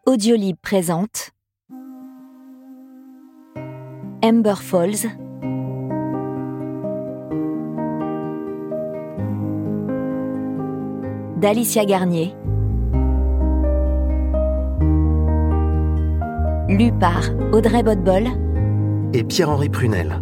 Audiolib présente Amber Falls d'Alicia Garnier, lu par Audrey Bodbol et Pierre-Henri Prunel.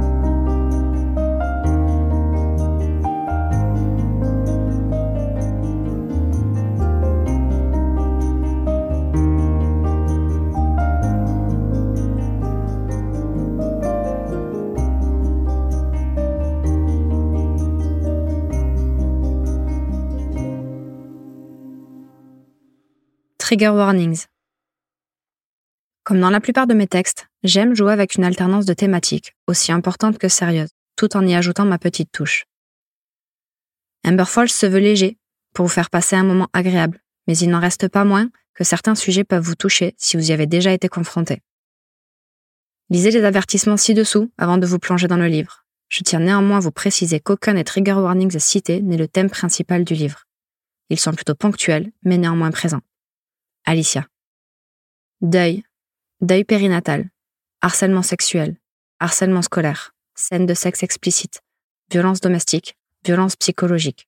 Trigger warnings. Comme dans la plupart de mes textes, j'aime jouer avec une alternance de thématiques, aussi importante que sérieuse, tout en y ajoutant ma petite touche. Amber Falls se veut léger, pour vous faire passer un moment agréable, mais il n'en reste pas moins que certains sujets peuvent vous toucher si vous y avez déjà été confronté. Lisez les avertissements ci-dessous avant de vous plonger dans le livre. Je tiens néanmoins à vous préciser qu'aucun des trigger warnings cités n'est le thème principal du livre. Ils sont plutôt ponctuels, mais néanmoins présents. Alicia. Deuil périnatal, harcèlement sexuel, harcèlement scolaire, scène de sexe explicite, violence domestique, violence psychologique.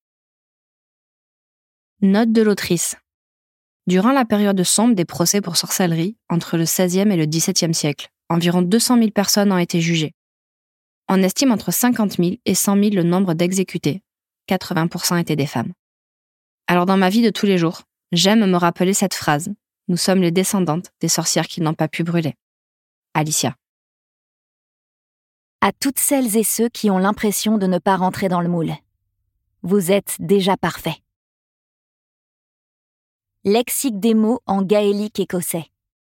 Note de l'autrice. Durant la période sombre des procès pour sorcellerie, entre le XVIe et le XVIIe siècle, environ 200 000 personnes ont été jugées. On estime entre 50 000 et 100 000 le nombre d'exécutés. 80% étaient des femmes. Alors dans ma vie de tous les jours, j'aime me rappeler cette phrase. Nous sommes les descendantes des sorcières qui n'ont pas pu brûler. Alicia. À toutes celles et ceux qui ont l'impression de ne pas rentrer dans le moule. Vous êtes déjà parfaits. Lexique des mots en gaélique écossais.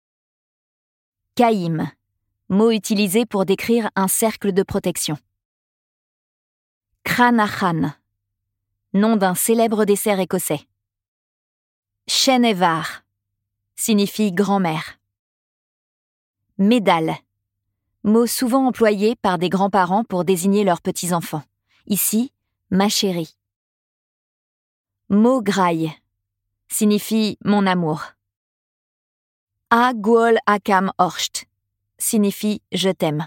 Caïm, mot utilisé pour décrire un cercle de protection. Cranachan, nom d'un célèbre dessert écossais. Chenevar signifie grand-mère. Médalle, mot souvent employé par des grands-parents pour désigner leurs petits-enfants. Ici, ma chérie. Mograille signifie mon amour. A Guol Akam Orcht signifie je t'aime.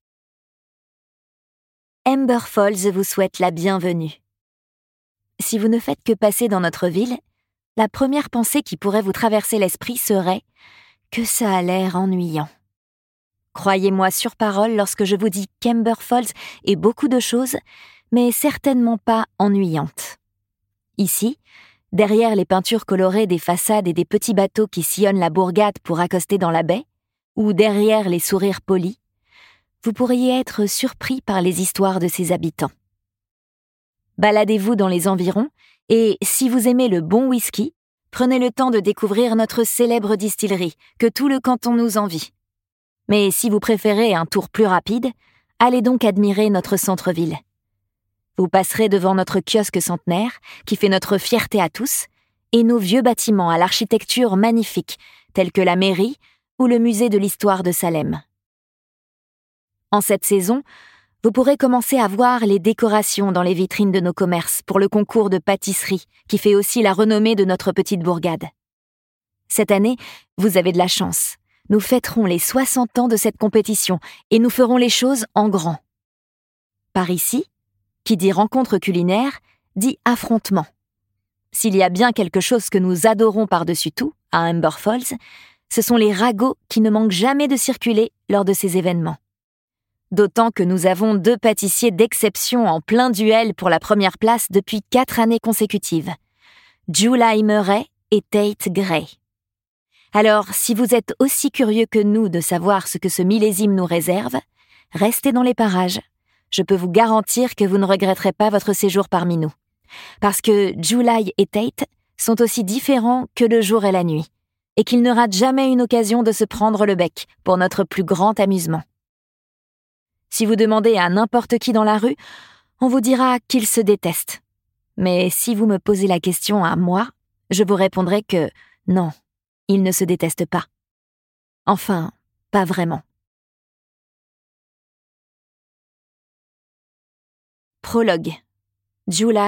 Amber Falls vous souhaite la bienvenue. Si vous ne faites que passer dans notre ville, la première pensée qui pourrait vous traverser l'esprit serait que ça a l'air ennuyant. Croyez-moi sur parole lorsque je vous dis qu'Amber Falls est beaucoup de choses, mais certainement pas ennuyante. Ici, derrière les peintures colorées des façades et des petits bateaux qui sillonnent la bourgade pour accoster dans la baie, ou derrière les sourires polis, vous pourriez être surpris par les histoires de ses habitants. Baladez-vous dans les environs et, si vous aimez le bon whisky, prenez le temps de découvrir notre célèbre distillerie que tout le canton nous envie. Mais si vous préférez un tour plus rapide, allez donc admirer notre centre-ville. Vous passerez devant notre kiosque centenaire, qui fait notre fierté à tous, et nos vieux bâtiments à l'architecture magnifique, tels que la mairie ou le musée de l'histoire de Salem. En cette saison, vous pourrez commencer à voir les décorations dans les vitrines de nos commerces pour le concours de pâtisserie qui fait aussi la renommée de notre petite bourgade. Cette année, vous avez de la chance. Nous fêterons les 60 ans de cette compétition et nous ferons les choses en grand. Par ici, qui dit rencontre culinaire, dit affrontement. S'il y a bien quelque chose que nous adorons par-dessus tout à Amber Falls, ce sont les ragots qui ne manquent jamais de circuler lors de ces événements. D'autant que nous avons 2 pâtissiers d'exception en plein duel pour la première place depuis 4 années consécutives. Julie Murray et Tate Gray. Alors, si vous êtes aussi curieux que nous de savoir ce que ce millésime nous réserve, restez dans les parages. Je peux vous garantir que vous ne regretterez pas votre séjour parmi nous. Parce que Julie et Tate sont aussi différents que le jour et la nuit, et qu'ils ne ratent jamais une occasion de se prendre le bec pour notre plus grand amusement. Si vous demandez à n'importe qui dans la rue, on vous dira qu'ils se détestent. Mais si vous me posez la question à moi, je vous répondrai que non, ils ne se détestent pas. Enfin, pas vraiment. Prologue. Julie